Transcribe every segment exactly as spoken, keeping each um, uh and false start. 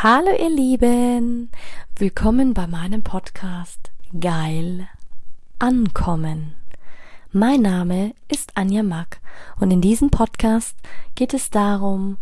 Hallo ihr Lieben, willkommen bei meinem Podcast Geil Ankommen. Mein Name ist Anja Mack und in diesem Podcast geht es darum,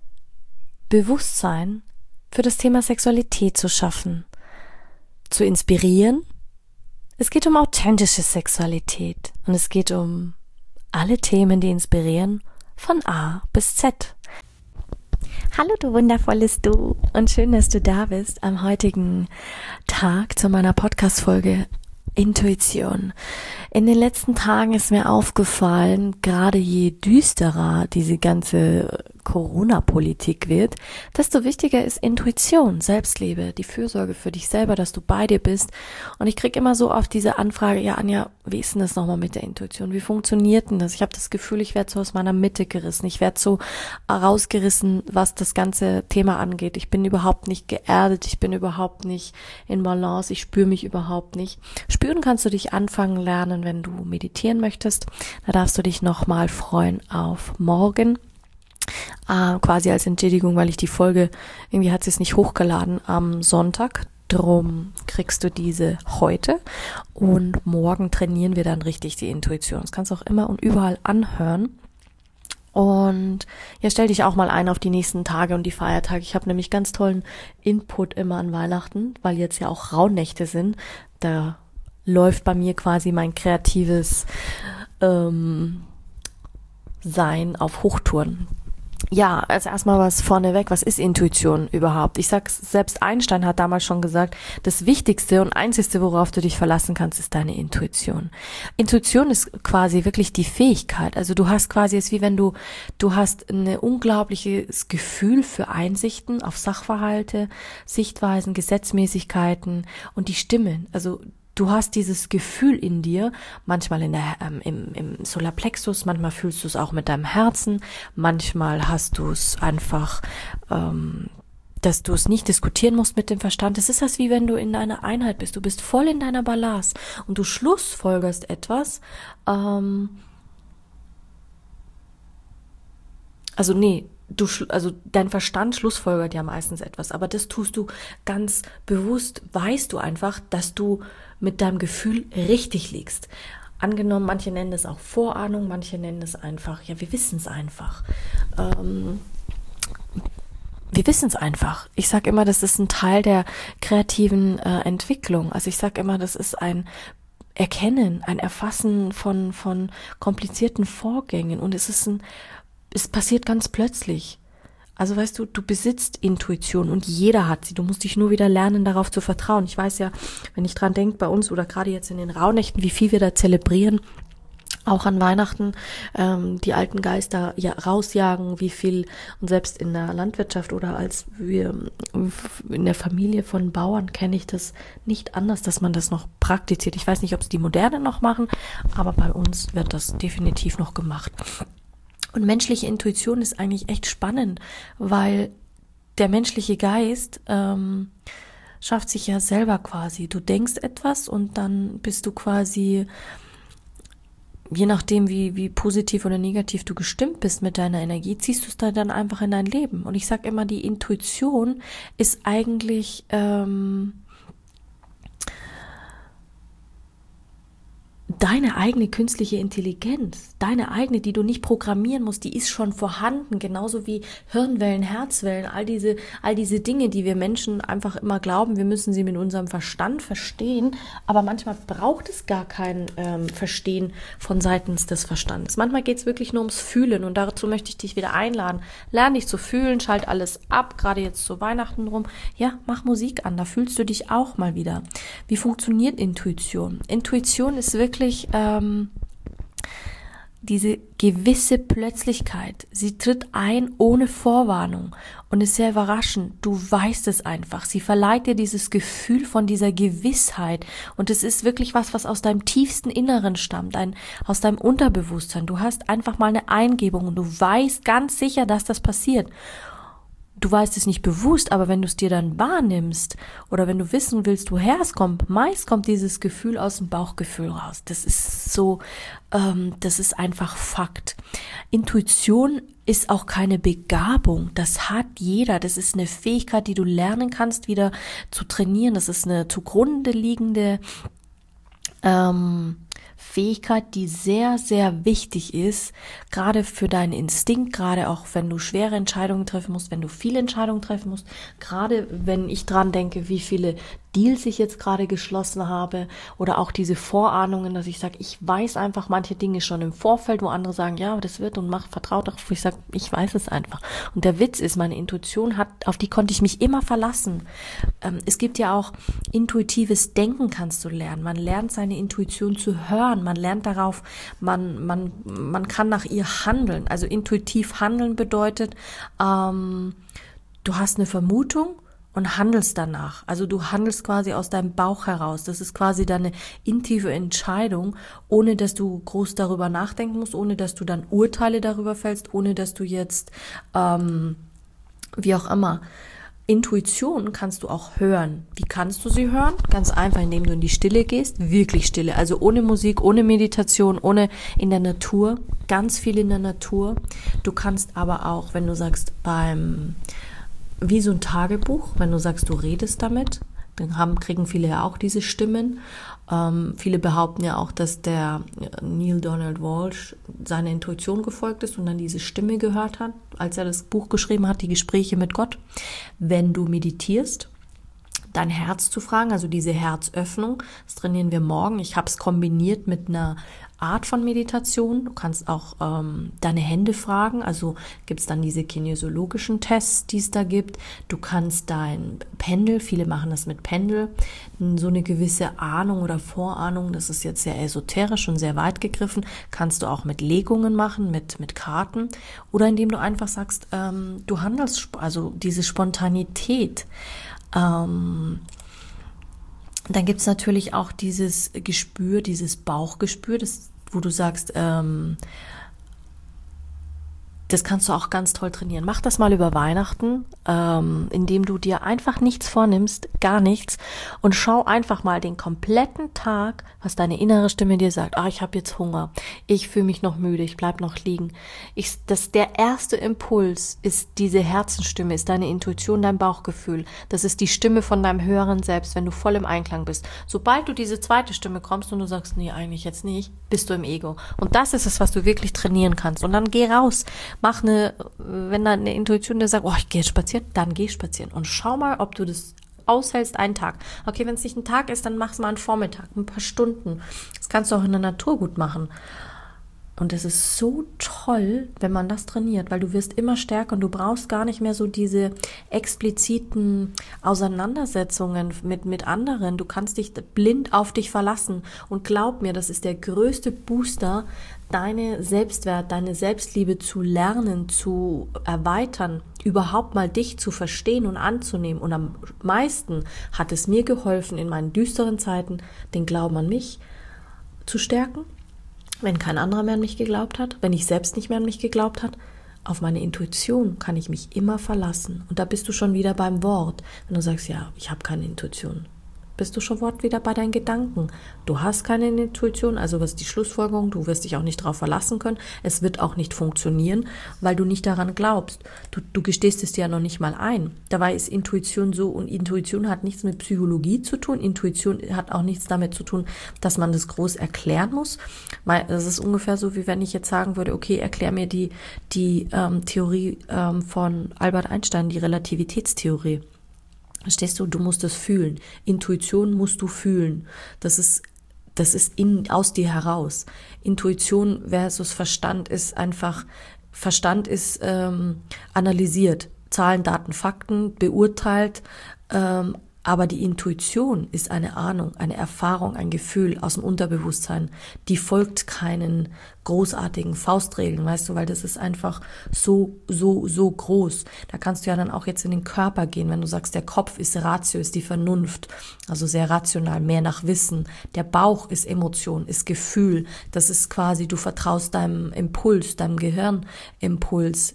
Bewusstsein für das Thema Sexualität zu schaffen, zu inspirieren. Es geht um authentische Sexualität und es geht um alle Themen, die inspirieren, von A bis Z. Hallo du wundervolles Du und schön, dass du da bist am heutigen Tag zu meiner Podcast-Folge Intuition. In den letzten Tagen ist mir aufgefallen, gerade je düsterer diese ganze Corona-Politik wird, desto wichtiger ist Intuition, Selbstliebe, die Fürsorge für dich selber, dass du bei dir bist. Und ich kriege immer so oft diese Anfrage, ja Anja, wie ist denn das nochmal mit der Intuition? Wie funktioniert denn das? Ich habe das Gefühl, ich werde so aus meiner Mitte gerissen. Ich werde so rausgerissen, was das ganze Thema angeht. Ich bin überhaupt nicht geerdet, ich bin überhaupt nicht in Balance, ich spüre mich überhaupt nicht. Spüren kannst du dich anfangen lernen, wenn du meditieren möchtest. Da darfst du dich nochmal freuen auf morgen. Äh, quasi als Entschädigung, weil ich die Folge, irgendwie hat sie es nicht hochgeladen am Sonntag. Drum kriegst du diese heute und morgen trainieren wir dann richtig die Intuition. Das kannst du auch immer und überall anhören. Und ja, stell dich auch mal ein auf die nächsten Tage und die Feiertage. Ich habe nämlich ganz tollen Input immer an Weihnachten, weil jetzt ja auch Rauhnächte sind. Da läuft bei mir quasi mein kreatives ähm, Sein auf Hochtouren. Ja, also erstmal was vorneweg, was ist Intuition überhaupt? Ich sag's, selbst Einstein hat damals schon gesagt, das Wichtigste und Einzigste, worauf du dich verlassen kannst, ist deine Intuition. Intuition ist quasi wirklich die Fähigkeit, also du hast quasi, es ist wie wenn du, du hast ein unglaubliches Gefühl für Einsichten auf Sachverhalte, Sichtweisen, Gesetzmäßigkeiten und die Stimmen, also du hast dieses Gefühl in dir, manchmal in der, ähm, im, im Solarplexus, manchmal fühlst du es auch mit deinem Herzen, manchmal hast du es einfach, ähm, dass du es nicht diskutieren musst mit dem Verstand. Es ist das wie wenn du in einer Einheit bist, du bist voll in deiner Balance und du schlussfolgerst etwas, ähm, also nee, Du, also dein Verstand schlussfolgert ja meistens etwas, aber das tust du ganz bewusst, weißt du einfach, dass du mit deinem Gefühl richtig liegst. Angenommen, manche nennen es auch Vorahnung, manche nennen es einfach, ja, wir wissen es einfach. Ähm, wir wissen es einfach. Ich sage immer, das ist ein Teil der kreativen äh, Entwicklung. Also ich sage immer, das ist ein Erkennen, ein Erfassen von von komplizierten Vorgängen und es ist ein Es passiert ganz plötzlich. Also weißt du, du besitzt Intuition und jeder hat sie. Du musst dich nur wieder lernen, darauf zu vertrauen. Ich weiß ja, wenn ich dran denke, bei uns oder gerade jetzt in den Rauhnächten, wie viel wir da zelebrieren, auch an Weihnachten, ähm, die alten Geister ja, rausjagen, wie viel, und selbst in der Landwirtschaft oder als wir in der Familie von Bauern kenne ich das nicht anders, dass man das noch praktiziert. Ich weiß nicht, ob es die Modernen noch machen, aber bei uns wird das definitiv noch gemacht. Und menschliche Intuition ist eigentlich echt spannend, weil der menschliche Geist ähm, schafft sich ja selber quasi. Du denkst etwas und dann bist du quasi, je nachdem wie wie positiv oder negativ du gestimmt bist mit deiner Energie, ziehst du es da dann einfach in dein Leben. Und ich sag immer, die Intuition ist eigentlich ähm, deine eigene künstliche Intelligenz, deine eigene, die du nicht programmieren musst, die ist schon vorhanden, genauso wie Hirnwellen, Herzwellen, all diese, all diese Dinge, die wir Menschen einfach immer glauben, wir müssen sie mit unserem Verstand verstehen, aber manchmal braucht es gar kein ähm, Verstehen von seitens des Verstandes. Manchmal geht es wirklich nur ums Fühlen und dazu möchte ich dich wieder einladen. Lern dich zu fühlen, schalt alles ab, gerade jetzt zu Weihnachten rum. Ja, mach Musik an, da fühlst du dich auch mal wieder. Wie funktioniert Intuition? Intuition ist wirklich Ähm, diese gewisse Plötzlichkeit. Sie tritt ein ohne Vorwarnung und ist sehr überraschend. Du weißt es einfach. Sie verleiht dir dieses Gefühl von dieser Gewissheit und es ist wirklich was, was aus deinem tiefsten Inneren stammt, ein, aus deinem Unterbewusstsein. Du hast einfach mal eine Eingebung und du weißt ganz sicher, dass das passiert. du weißt es nicht bewusst, aber wenn du es dir dann wahrnimmst oder wenn du wissen willst, woher es kommt, meist kommt dieses Gefühl aus dem Bauchgefühl raus. Das ist so, ähm, das ist einfach Fakt. Intuition ist auch keine Begabung. Das hat jeder. Das ist eine Fähigkeit, die du lernen kannst, wieder zu trainieren. Das ist eine zugrunde liegende ähm, Fähigkeit, die sehr, sehr wichtig ist, gerade für deinen Instinkt, gerade auch wenn du schwere Entscheidungen treffen musst, wenn du viele Entscheidungen treffen musst, gerade wenn ich dran denke, wie viele Deals ich jetzt gerade geschlossen habe oder auch diese Vorahnungen, dass ich sage, ich weiß einfach manche Dinge schon im Vorfeld, wo andere sagen, ja, das wird und mach, vertraut darauf, wo ich sage, ich weiß es einfach. Und der Witz ist, meine Intuition hat, auf die konnte ich mich immer verlassen. Ähm, es gibt ja auch intuitives Denken kannst du lernen. Man lernt seine Intuition zu hören, man lernt darauf, man, man, man kann nach ihr handeln. Also intuitiv handeln bedeutet, ähm, du hast eine Vermutung und handelst danach. Also du handelst quasi aus deinem Bauch heraus. Das ist quasi deine intuitive Entscheidung, ohne dass du groß darüber nachdenken musst, ohne dass du dann Urteile darüber fällst, ohne dass du jetzt, ähm, wie auch immer. Intuition kannst du auch hören. Wie kannst du sie hören? Ganz einfach, indem du in die Stille gehst, wirklich Stille, also ohne Musik, ohne Meditation, ohne in der Natur, ganz viel in der Natur. Du kannst aber auch, wenn du sagst, beim wie so ein Tagebuch, wenn du sagst, du redest damit, dann haben, kriegen viele ja auch diese Stimmen. Ähm, viele behaupten ja auch, dass der Neil Donald Walsh seiner Intuition gefolgt ist und dann diese Stimme gehört hat, als er das Buch geschrieben hat, die Gespräche mit Gott. Wenn du meditierst, dein Herz zu fragen, also diese Herzöffnung, das trainieren wir morgen. Ich habe es kombiniert mit einer Art von Meditation. Du kannst auch ähm, deine Hände fragen, also gibt es dann diese kinesiologischen Tests, die es da gibt. Du kannst dein Pendel, viele machen das mit Pendel, so eine gewisse Ahnung oder Vorahnung, das ist jetzt sehr esoterisch und sehr weit gegriffen, kannst du auch mit Legungen machen, mit, mit Karten oder indem du einfach sagst, ähm, du handelst, also diese Spontanität. Ähm, dann gibt's natürlich auch dieses Gespür, dieses Bauchgespür, das, wo du sagst, ähm, das kannst du auch ganz toll trainieren. Mach das mal über Weihnachten, ähm, indem du dir einfach nichts vornimmst, gar nichts und schau einfach mal den kompletten Tag, was deine innere Stimme dir sagt. Ah, ich habe jetzt Hunger, ich fühle mich noch müde, ich bleib noch liegen. Ich, das, der erste Impuls ist diese Herzensstimme, ist deine Intuition, dein Bauchgefühl. Das ist die Stimme von deinem höheren Selbst, wenn du voll im Einklang bist. Sobald du diese zweite Stimme kommst und du sagst, nee, eigentlich jetzt nicht, bist du im Ego. Und das ist es, was du wirklich trainieren kannst. Und dann geh raus. Mach eine, wenn da eine Intuition dir sagt, oh, ich gehe spazieren, dann geh spazieren und schau mal, ob du das aushältst einen Tag. Okay, wenn es nicht ein Tag ist, dann mach es mal einen Vormittag, ein paar Stunden. Das kannst du auch in der Natur gut machen. Und es ist so toll, wenn man das trainiert, weil du wirst immer stärker und du brauchst gar nicht mehr so diese expliziten Auseinandersetzungen mit, mit anderen. Du kannst dich blind auf dich verlassen und glaub mir, das ist der größte Booster, deine Selbstwert, deine Selbstliebe zu lernen, zu erweitern, überhaupt mal dich zu verstehen und anzunehmen. Und am meisten hat es mir geholfen, in meinen düsteren Zeiten den Glauben an mich zu stärken. Wenn kein anderer mehr an mich geglaubt hat, wenn ich selbst nicht mehr an mich geglaubt hat, auf meine Intuition kann ich mich immer verlassen. Und da bist du schon wieder beim Wort. Wenn du sagst, ja, ich habe keine Intuition, bist du schon wieder bei deinen Gedanken. Du hast keine Intuition, also was ist die Schlussfolgerung? Du wirst dich auch nicht darauf verlassen können. Es wird auch nicht funktionieren, weil du nicht daran glaubst. Du, du gestehst es dir ja noch nicht mal ein. Dabei ist Intuition so, und Intuition hat nichts mit Psychologie zu tun. Intuition hat auch nichts damit zu tun, dass man das groß erklären muss. Das ist ungefähr so, wie wenn ich jetzt sagen würde, okay, erklär mir die, die ähm, Theorie ähm, von Albert Einstein, die Relativitätstheorie. Verstehst du? Du musst es fühlen. Intuition musst du fühlen. Das ist, das ist in, aus dir heraus. Intuition versus Verstand ist einfach, Verstand ist ähm, analysiert. Zahlen, Daten, Fakten, beurteilt, ähm, aber die Intuition ist eine Ahnung, eine Erfahrung, ein Gefühl aus dem Unterbewusstsein. Die folgt keinen großartigen Faustregeln, weißt du, weil das ist einfach so, so, so groß. Da kannst du ja dann auch jetzt in den Körper gehen, wenn du sagst, der Kopf ist Ratio, ist die Vernunft, also sehr rational, mehr nach Wissen. Der Bauch ist Emotion, ist Gefühl. Das ist quasi, du vertraust deinem Impuls, deinem Gehirnimpuls.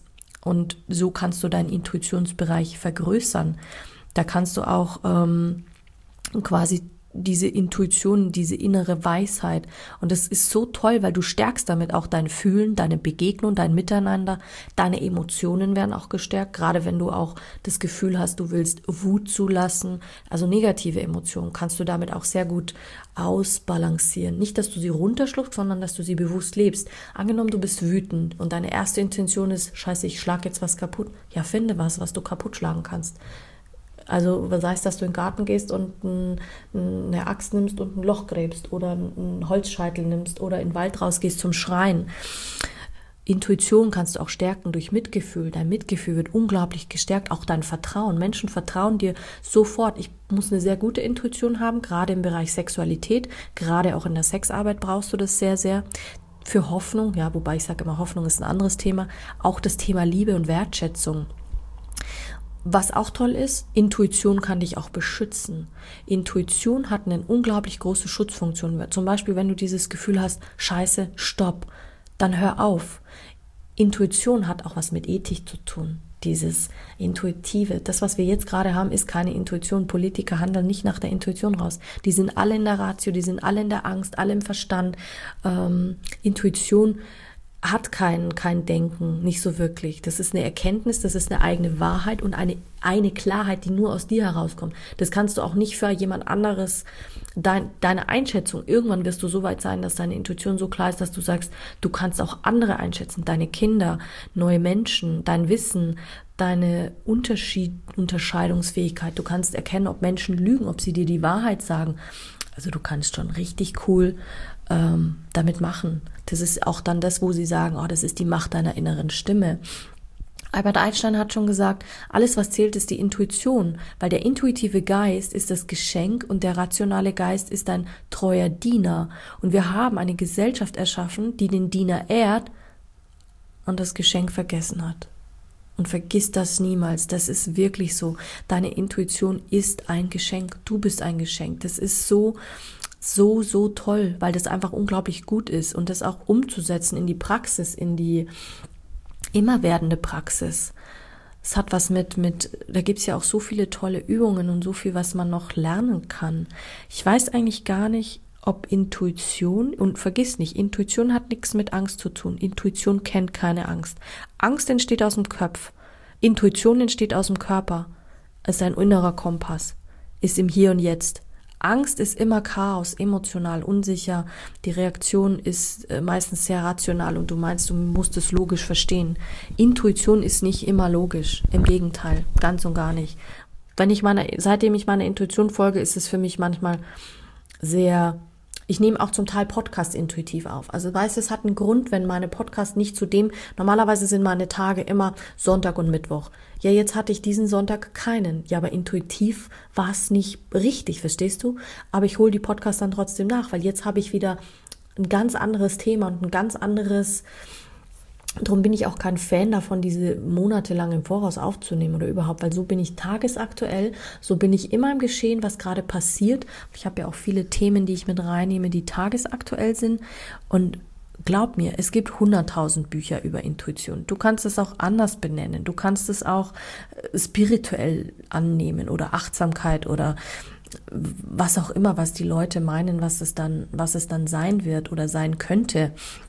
Und so kannst du deinen Intuitionsbereich vergrößern. Da kannst du auch ähm, quasi diese Intuition, diese innere Weisheit. Und das ist so toll, weil du stärkst damit auch dein Fühlen, deine Begegnung, dein Miteinander, deine Emotionen werden auch gestärkt, gerade wenn du auch das Gefühl hast, du willst Wut zulassen, also negative Emotionen, kannst du damit auch sehr gut ausbalancieren. Nicht, dass du sie runterschluckst, sondern dass du sie bewusst lebst. Angenommen, du bist wütend und deine erste Intention ist, scheiße, ich schlag jetzt was kaputt. Ja, finde was, was du kaputt schlagen kannst. Also sei es, dass du in den Garten gehst und ein, eine Axt nimmst und ein Loch gräbst oder einen Holzscheitel nimmst oder in den Wald rausgehst zum Schreien. Intuition kannst du auch stärken durch Mitgefühl. Dein Mitgefühl wird unglaublich gestärkt, auch dein Vertrauen. Menschen vertrauen dir sofort. Ich muss eine sehr gute Intuition haben, gerade im Bereich Sexualität, gerade auch in der Sexarbeit brauchst du das sehr, sehr. Für Hoffnung, ja, wobei ich sage immer, Hoffnung ist ein anderes Thema. Auch das Thema Liebe und Wertschätzung. Was auch toll ist, Intuition kann dich auch beschützen. Intuition hat eine unglaublich große Schutzfunktion. Zum Beispiel, wenn du dieses Gefühl hast, scheiße, stopp, dann hör auf. Intuition hat auch was mit Ethik zu tun. Dieses Intuitive, das, was wir jetzt gerade haben, ist keine Intuition. Politiker handeln nicht nach der Intuition raus. Die sind alle in der Ratio, die sind alle in der Angst, alle im Verstand. Ähm, Intuition hat kein, kein Denken, nicht so wirklich. Das ist eine Erkenntnis, das ist eine eigene Wahrheit und eine, eine Klarheit, die nur aus dir herauskommt. Das kannst du auch nicht für jemand anderes, dein, deine Einschätzung. Irgendwann wirst du so weit sein, dass deine Intuition so klar ist, dass du sagst, du kannst auch andere einschätzen, deine Kinder, neue Menschen, dein Wissen, deine Unterschied, Unterscheidungsfähigkeit. Du kannst erkennen, ob Menschen lügen, ob sie dir die Wahrheit sagen. Also du kannst schon richtig cool ähm, damit machen. Das ist auch dann das, wo sie sagen, oh, das ist die Macht deiner inneren Stimme. Albert Einstein hat schon gesagt, alles, was zählt, ist die Intuition, weil der intuitive Geist ist das Geschenk und der rationale Geist ist ein treuer Diener. Und wir haben eine Gesellschaft erschaffen, die den Diener ehrt und das Geschenk vergessen hat. Und vergiss das niemals, das ist wirklich so. Deine Intuition ist ein Geschenk, du bist ein Geschenk. Das ist so, so, so toll, weil das einfach unglaublich gut ist. Und das auch umzusetzen in die Praxis, in die immer werdende Praxis. Es hat was mit, mit, da gibt's ja auch so viele tolle Übungen und so viel, was man noch lernen kann. Ich weiß eigentlich gar nicht, ob Intuition, und vergiss nicht, Intuition hat nichts mit Angst zu tun. Intuition kennt keine Angst. Angst entsteht aus dem Kopf. Intuition entsteht aus dem Körper. Es ist ein innerer Kompass. Ist im Hier und Jetzt. Angst ist immer Chaos, emotional, unsicher. Die Reaktion ist meistens sehr rational und du meinst, du musst es logisch verstehen. Intuition ist nicht immer logisch. Im Gegenteil, ganz und gar nicht. Wenn ich meine, seitdem ich meiner Intuition folge, ist es für mich manchmal sehr... Ich nehme auch zum Teil Podcast intuitiv auf. Also weißt du, es hat einen Grund, wenn meine Podcasts nicht zu dem, normalerweise sind meine Tage immer Sonntag und Mittwoch. Ja, jetzt hatte ich diesen Sonntag keinen. Ja, aber intuitiv war es nicht richtig, verstehst du? Aber ich hole die Podcasts dann trotzdem nach, weil jetzt habe ich wieder ein ganz anderes Thema und ein ganz anderes... Darum bin ich auch kein Fan davon, diese monatelang im Voraus aufzunehmen oder überhaupt, weil so bin ich tagesaktuell, so bin ich immer im Geschehen, was gerade passiert. Ich habe ja auch viele Themen, die ich mit reinnehme, die tagesaktuell sind und glaub mir, es gibt hunderttausend Bücher über Intuition. Du kannst es auch anders benennen, du kannst es auch spirituell annehmen oder Achtsamkeit oder was auch immer, was die Leute meinen, was es dann, was es dann sein wird oder sein könnte.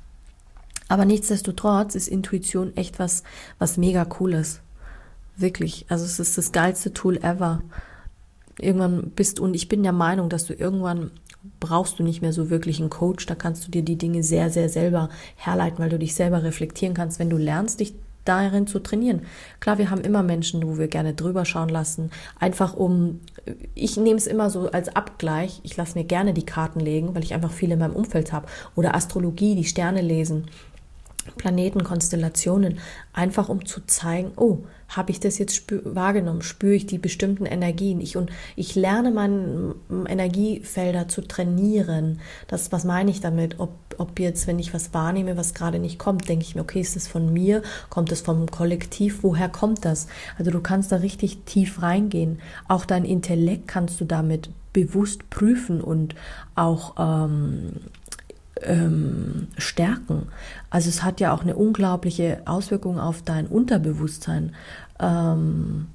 Aber nichtsdestotrotz ist Intuition echt was, was mega Cooles. Wirklich. Also es ist das geilste Tool ever. Irgendwann bist, und ich bin der Meinung, dass du irgendwann brauchst du nicht mehr so wirklich einen Coach. Da kannst du dir die Dinge sehr, sehr selber herleiten, weil du dich selber reflektieren kannst, wenn du lernst, dich darin zu trainieren. Klar, wir haben immer Menschen, wo wir gerne drüber schauen lassen. Einfach um, ich nehme es immer so als Abgleich. Ich lasse mir gerne die Karten legen, weil ich einfach viele in meinem Umfeld habe. Oder Astrologie, die Sterne lesen. Planeten, Konstellationen, einfach um zu zeigen, oh, habe ich das jetzt spür, wahrgenommen, spüre ich die bestimmten Energien. Ich, und ich lerne meine Energiefelder zu trainieren. Das, was meine ich damit? Ob, ob jetzt, wenn ich was wahrnehme, was gerade nicht kommt, denke ich mir, okay, ist das von mir? Kommt das vom Kollektiv? Woher kommt das? Also du kannst da richtig tief reingehen. Auch dein Intellekt kannst du damit bewusst prüfen und auch ähm, ähm, stärken. Also es hat ja auch eine unglaubliche Auswirkung auf dein Unterbewusstsein. Ähm,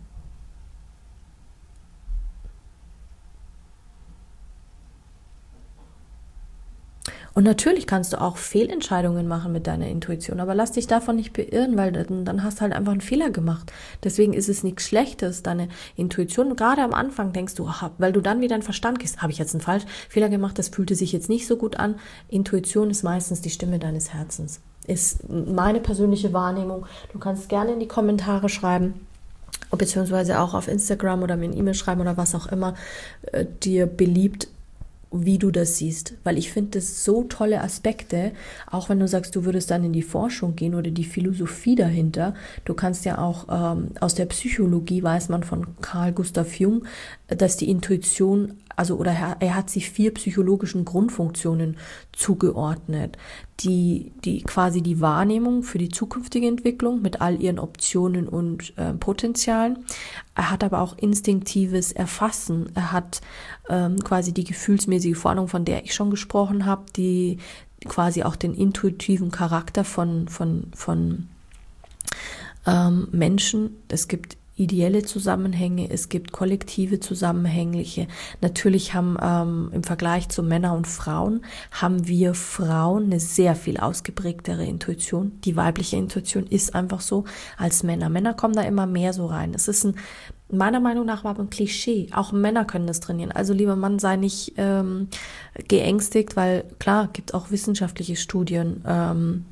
Und natürlich kannst du auch Fehlentscheidungen machen mit deiner Intuition, aber lass dich davon nicht beirren, weil dann, dann hast du halt einfach einen Fehler gemacht. Deswegen ist es nichts Schlechtes, deine Intuition, gerade am Anfang denkst du, ach, weil du dann wieder in den Verstand gehst, habe ich jetzt einen falschen Fehler gemacht, das fühlte sich jetzt nicht so gut an. Intuition ist meistens die Stimme deines Herzens. Ist meine persönliche Wahrnehmung. Du kannst gerne in die Kommentare schreiben, beziehungsweise auch auf Instagram oder mir eine E-Mail schreiben oder was auch immer äh, dir beliebt, wie du das siehst, weil ich finde das so tolle Aspekte, auch wenn du sagst, du würdest dann in die Forschung gehen oder die Philosophie dahinter. Du kannst ja auch ähm, aus der Psychologie, weiß man von Carl Gustav Jung, dass die Intuition, also oder er, er hat sich vier psychologischen Grundfunktionen zugeordnet, die, die quasi die Wahrnehmung für die zukünftige Entwicklung mit all ihren Optionen und äh, Potenzialen. Er hat aber auch instinktives Erfassen. Er hat ähm, quasi die gefühlsmäßige Vorahnung, von der ich schon gesprochen habe, die quasi auch den intuitiven Charakter von, von, von ähm, Menschen. Es gibt ideelle Zusammenhänge, es gibt kollektive Zusammenhänge. Natürlich haben ähm, im Vergleich zu Männern und Frauen, haben wir Frauen eine sehr viel ausgeprägtere Intuition. Die weibliche Intuition ist einfach so als Männer. Männer kommen da immer mehr so rein. Es ist ein, meiner Meinung nach aber ein Klischee. Auch Männer können das trainieren. Also lieber Mann, sei nicht ähm, geängstigt, weil klar, gibt auch wissenschaftliche Studien, ähm,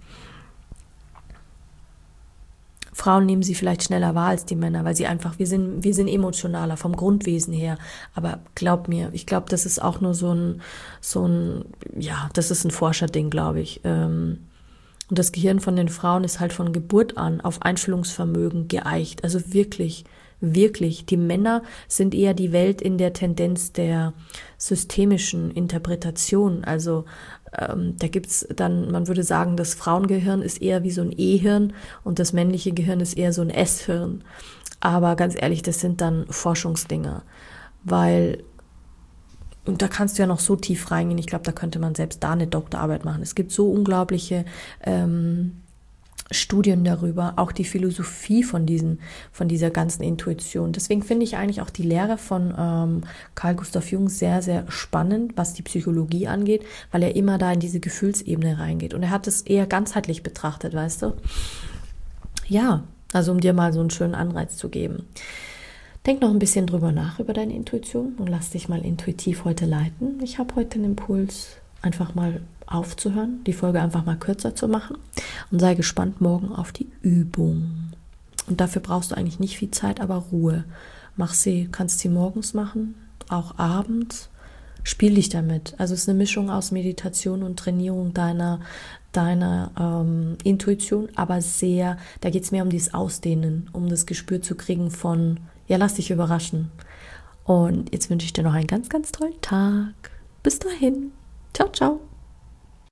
Frauen nehmen sie vielleicht schneller wahr als die Männer, weil sie einfach, wir sind, wir sind emotionaler vom Grundwesen her. Aber glaub mir, ich glaube, das ist auch nur so ein, so ein, ja, das ist ein Forscherding, glaube ich. Und das Gehirn von den Frauen ist halt von Geburt an auf Einfühlungsvermögen geeicht. Also wirklich, wirklich. Die Männer sind eher die Welt in der Tendenz der systemischen Interpretation. Also ähm, da gibt's dann, man würde sagen, das Frauengehirn ist eher wie so ein E-Hirn und das männliche Gehirn ist eher so ein S-Hirn. Aber ganz ehrlich, das sind dann Forschungsdinger, weil, und da kannst du ja noch so tief reingehen, ich glaube, da könnte man selbst da eine Doktorarbeit machen. Es gibt so unglaubliche ähm, Studien darüber, auch die Philosophie von diesen, von dieser ganzen Intuition. Deswegen finde ich eigentlich auch die Lehre von ähm, Carl Gustav Jung sehr, sehr spannend, was die Psychologie angeht, weil er immer da in diese Gefühlsebene reingeht. Und er hat es eher ganzheitlich betrachtet, weißt du? Ja, also um dir mal so einen schönen Anreiz zu geben. Denk noch ein bisschen drüber nach, über deine Intuition und lass dich mal intuitiv heute leiten. Ich habe heute einen Impuls, einfach mal aufzuhören, die Folge einfach mal kürzer zu machen und sei gespannt morgen auf die Übung. Und dafür brauchst du eigentlich nicht viel Zeit, aber Ruhe. Mach sie, kannst sie morgens machen, auch abends. Spiel dich damit. Also es ist eine Mischung aus Meditation und Trainierung deiner, deiner ähm, Intuition, aber sehr, da geht es mehr um dieses Ausdehnen, um das Gespür zu kriegen von, ja, lass dich überraschen. Und jetzt wünsche ich dir noch einen ganz, ganz tollen Tag. Bis dahin. Ciao, ciao.